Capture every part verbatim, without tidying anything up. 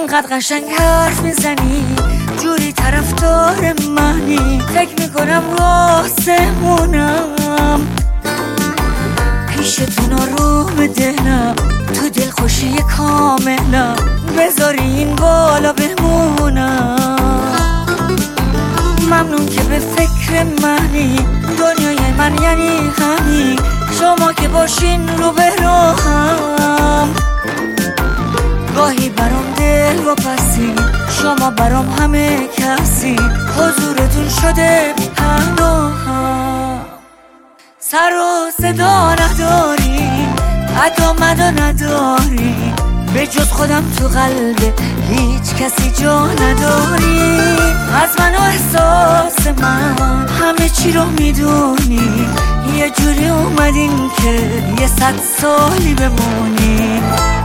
انقدر قشنگ حرف میزنی، جوری طرفدار منی، فکر میکنم واسمونم پیشتون آروم دلم، تو دل خوشی کاملم، بذاری این بالا بمونم. ممنون که به فکر منی، دنیای من یعنی همین، شما که باشین رو به راهم. گاهی برام دل و پسی، شما برام همه کسی، حضورتون شده همراهم. سر و صدا نداری، ادا مدا نداری، به جز خودم تو قلب هیچ کسی جا نداری. از من و احساس من همه چی رو میدونی، یه جوری اومدین که یه صد سالی بمونی.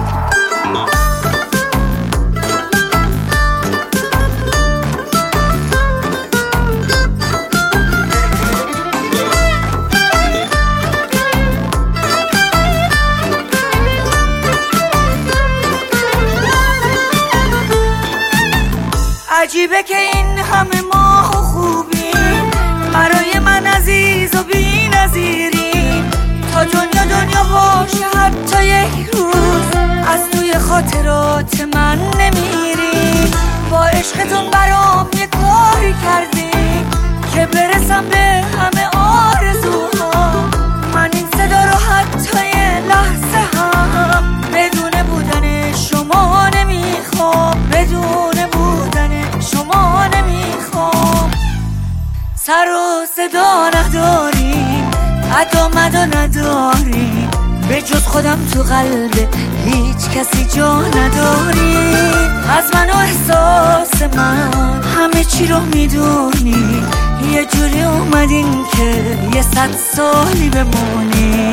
عجیبه که این همه ماه و خوبی، برای من عزیز و بی نظیری، تا دنیا دنیا باشه حتی یک روز، از توی خاطرات من نمیری. با عشقتون برام یه کاری کردی که برسم به همه آرزوها. من این صدا رو حتی یه لحظه هم بدون بودن شما نمیخوام، بدون بودن شما نمیخوام. سر و صدا نداری، ادا مدا نداری، به جز خودم تو قلب هیچ کسی جا نداری. از من و احساس من همه چی رو میدونی، یه جوری اومدین که یه صد سالی بمونی.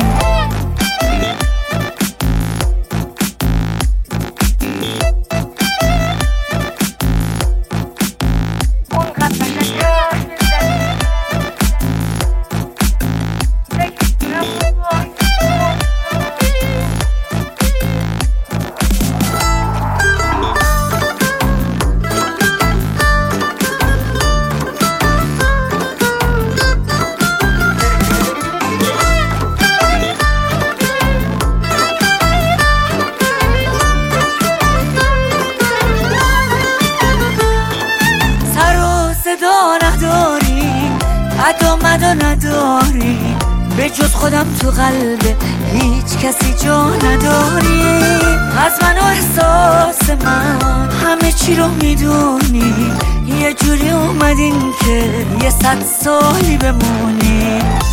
ادا مدا نداری، به جز خودم تو قلب هیچ کسی جا نداری. از من و احساس من همه چی رو میدونی، یه جوری اومدین که یه صد سالی بمونی.